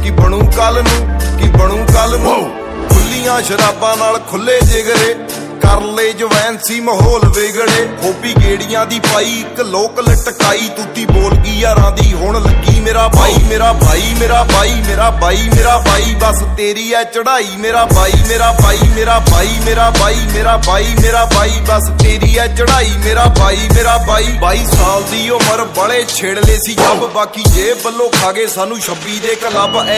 ਕੀ ਬਣੂ ਕੱਲ ਨੂੰ ਖੁੱਲੀਆਂ ਸ਼ਰਾਬਾਂ ਨਾਲ ਖੁੱਲੇ ਜਿਗਰੇ ਕਰ ਲੈ ਜਵੈਨ ਸੀ ਮਾਹੌਲ ਵਿਗੜੇ ਹੋਪੀ ਗੇੜੀਆਂ ਦੀ ਪਾਈ ਇੱਕ ਲੋਕ ਲਟਕਾਈ ਤੂਤੀ ਬੋਲ ਗਈ ਯਾਰਾਂ ਦੀ ਹੁਣ ਲੱਗੀ ਮੇਰਾ ਬਾਈ ਬਸ ਤੇਰੀ ਐ ਚੜਾਈ ਮੇਰਾ ਬਾਈ ਬਸ ਤੇਰੀ ਐ ਚੜਾਈ ਮੇਰਾ ਬਾਈ 22 ਸਾਲ ਦੀ ਉਮਰ ਬੜੇ ਛੇੜਲੇ ਸੀ ਜੱਬ ਬਾਕੀ ਜੇਬ ਵੱਲੋਂ ਖਾ ਗਏ ਸਾਨੂੰ 26 ਦੇ ਕਲੱਬ ਐ